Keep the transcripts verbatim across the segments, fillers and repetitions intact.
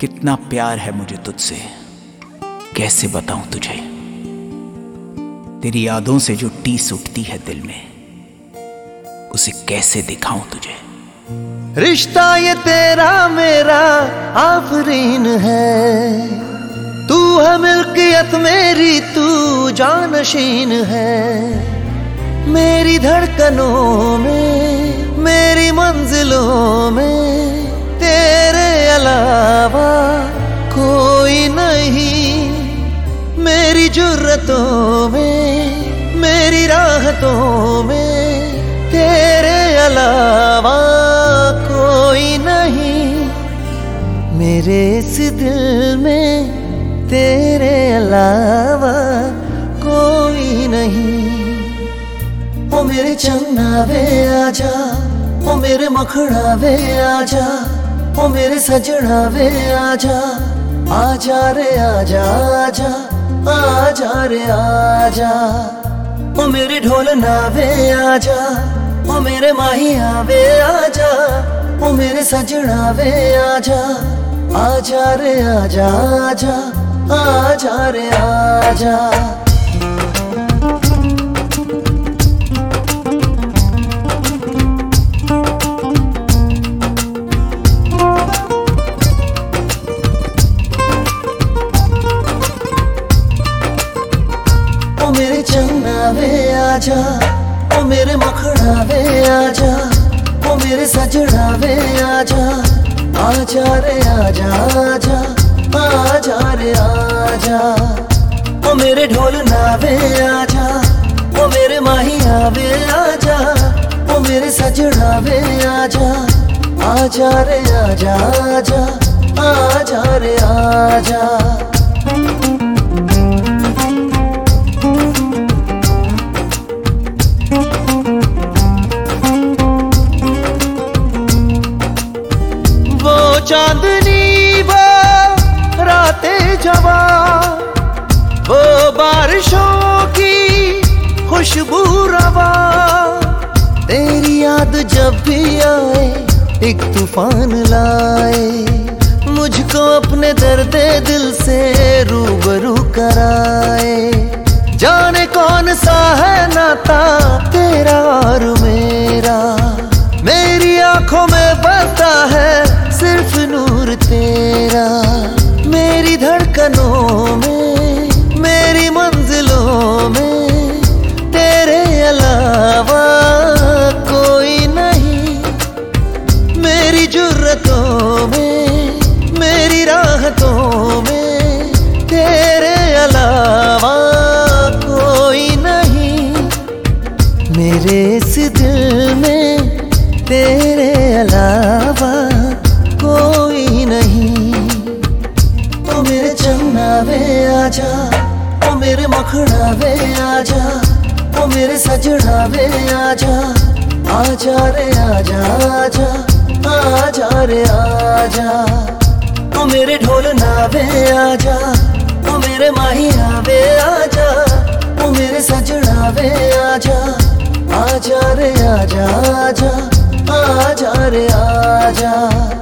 कितना प्यार है मुझे तुझसे, कैसे बताऊं तुझे। तेरी यादों से जो टीस उठती है दिल में, उसे कैसे दिखाऊं तुझे। रिश्ता ये तेरा मेरा आफरीन है, तू है मिल्कियत मेरी, तू जानशीन है। मेरी धड़कनों में, मेरी मंजिलों में तेरे अलावा कोई नहीं। मेरी जुर्रतों में, मेरी राहतों में तेरे अलावा कोई नहीं। मेरे इस दिल में तेरे अलावा कोई नहीं। ओ मेरे चन्ना वे आजा, ओ मेरे मखड़ा वे आजा, ओ मेरे सजना वे आजा, आजा रे आजा आजा, आजा रे आजा। ओ मेरे ढोलना वे आजा, ओ मेरे माहिया वे आजा, ओ मेरे सजना वे आजा, आजा रे आजा आजा, आजा रे आजा। ओ मेरे चन्ना वे आजा, ओ मेरे मखड़ा वे आजा, ओ मेरे सजना वे आजा, आजा रे आजा आजा, आजा रे आजा। ओ मेरे ढोलना वे आजा, ओ मेरे माहिया वे आजा, ओ मेरे सजना वे आजा, आजा रे आजा आजा, आजा रे आजा। चांदनी वो रातें जवा, वो बारिशों की खुशबू रवा। तेरी याद जब भी आए एक तूफान लाए, मुझको अपने दर्द दिल से रूबरू कराए। जाने कौन सा है नाता तेरा और मेरा, मेरी आंखों में बसता है सिर्फ नूर तेरा। मेरी धड़कनों में, मेरी मंजिलों में तेरे अलावा कोई नहीं। मेरी जुर्रतों में, मेरी राहतों में तेरे अलावा कोई नहीं। मेरे इस दिल में तेरे अलावा कोई नहीं। ओ मेरे चन्ना वे आजा, ओ मेरे मखड़ा वे आजा, ओ मेरे सजना वे आजा, आजा रे आजा आजा, आजा रे आजा। ओ मेरे ढोलना वे आजा, ओ मेरे माहिया वे आजा, ओ मेरे सजना वे आजा, आजा रे आजा आजा, आजा रे आजा।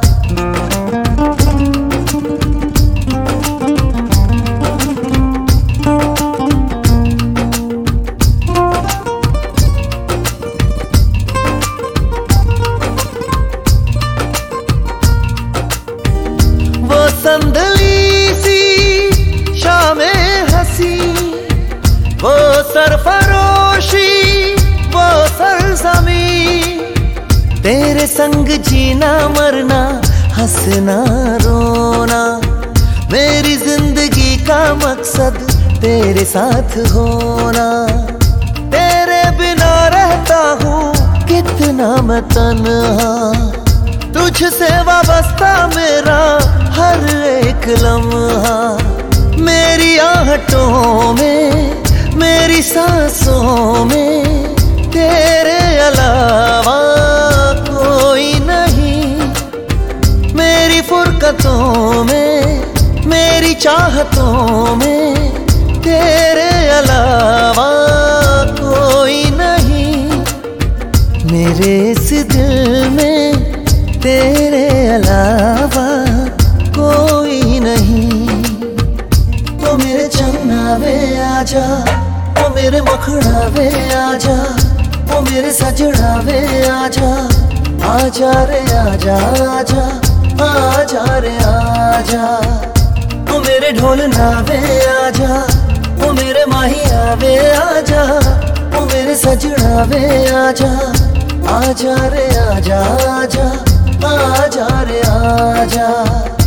वो संदली सी शामें हंसी, वो सरफरोशी, वो सरजमी। तेरे संग जीना मरना, हंसना रोना, मेरी जिंदगी का मकसद तेरे साथ होना। तेरे बिना रहता हूँ कितना मैं तन्हा, तुझसे वाबस्ता मेरा हर एक लम्हा। मेरी आहटों में, मेरी सांसों में तेरे अलावा कोई नहीं। मेरी फुरकतों में, मेरी चाहतों में तेरे अलावा कोई नहीं। मेरे इस दिल में तेरे अलावा कोई मखना वे आजा, ओ मेरे मखना वे आजा, ओ मेरे सजना वे आजा, आजा रे आजा आजा, आजा रे आजा। ओ मेरे ढोल नावे आजा, ओ मेरे माही आवे आजा, ओ मेरे सजना वे आजा, आजा रे आजा आजा, आजा रे आजा।